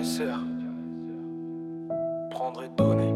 KSR, prendre et donner.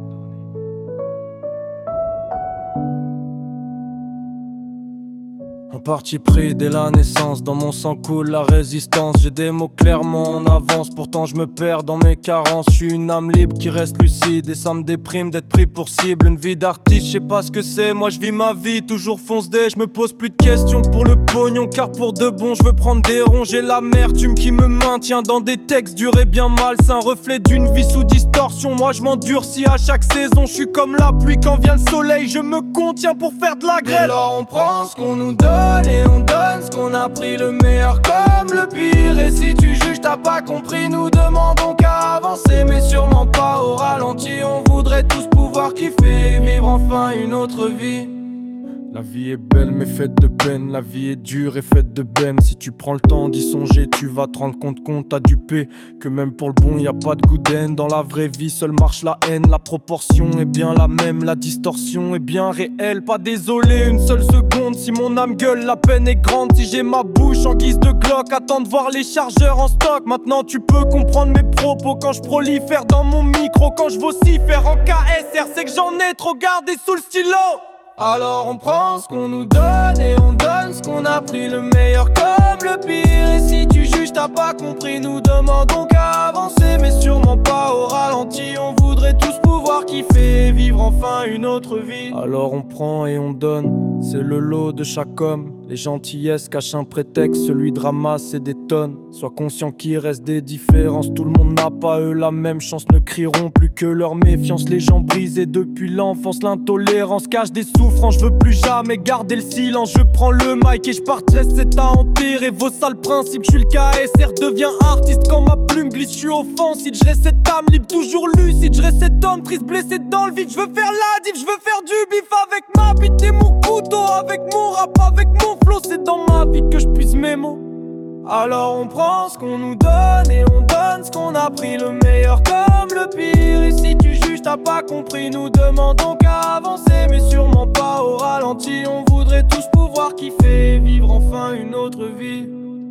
Un parti pris dès la naissance, dans mon sang coule la résistance. J'ai des mots clairement en avance, pourtant je me perds dans mes carences. Je suis une âme libre qui reste lucide et ça me déprime d'être pris pour cible. Une vie d'artiste, je sais pas ce que c'est, moi je vis ma vie, toujours fonce dé. Je me pose plus de questions pour le pognon, car pour de bon je veux prendre des ronds. J'ai l'amertume qui me maintient dans des textes durs et bien malsains, reflet d'une vie sous distorsion. Moi je m'endurcis à chaque saison, je suis comme la pluie quand vient le soleil. Je me contiens pour faire de la grêle. Dès lors on prend ce qu'on nous donne et on donne ce qu'on a pris, le meilleur comme le pire. Et si tu juges t'as pas compris, nous demandons qu'à avancer, mais sûrement pas au ralenti. On voudrait tous pouvoir kiffer et vivre enfin une autre vie. La vie est belle mais faite de peine, la vie est dure et faite de bême. Si tu prends le temps d'y songer, tu vas te rendre compte qu'on t'a dupé, que même pour le bon y a pas de goût d'haine. Dans la vraie vie seule marche la haine, la proportion est bien la même, la distorsion est bien réelle. Pas désolé une seule seconde si mon âme gueule, la peine est grande. Si j'ai ma bouche en guise de Glock, attends de voir les chargeurs en stock. Maintenant tu peux comprendre mes propos quand je prolifère dans mon micro. Quand je vocifère en KSR, c'est que j'en ai trop gardé sous le stylo. Alors on prend ce qu'on nous donne et on donne ce qu'on a pris, le meilleur comme le pire. Et si tu juges t'as pas compris, nous demandons qu'à avancer, mais sûrement pas au ralenti. On voudrait tous pouvoir kiffer et vivre enfin une autre vie. Alors on prend et on donne, c'est le lot de chaque homme. Les gentillesses cachent un prétexte, celui de ramasser des tonnes. Sois conscient qu'il reste des différences, tout le monde n'a pas eux la même chance. Ne crieront plus que leur méfiance, les gens brisés depuis l'enfance. L'intolérance cache des souffrances, je veux plus jamais garder le silence. Je prends le mic et je partage, c'est à empirer vos sales principes. Je suis le KSR, deviens artiste quand ma plume glisse. Je suis offensif, je reste cette âme libre, toujours lucide. Je reste cet homme triste, blessé dans le vide. Je veux faire la div, je veux faire du bif avec ma bite et mon couteau, avec mon rap, avec mon flow. C'est dans ma vie que je puise mes mots. Alors on prend ce qu'on nous donne et on donne ce qu'on a pris, le meilleur comme le pire. Et si tu juges t'as pas compris, nous demandons qu'à avancer, mais sûrement pas au ralenti. On voudrait tous pouvoir kiffer et vivre enfin une autre vie.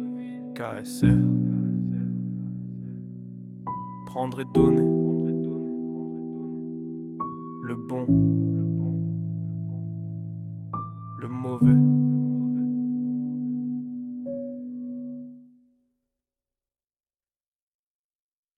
KSR, prendre et donner, le bon, le mauvais.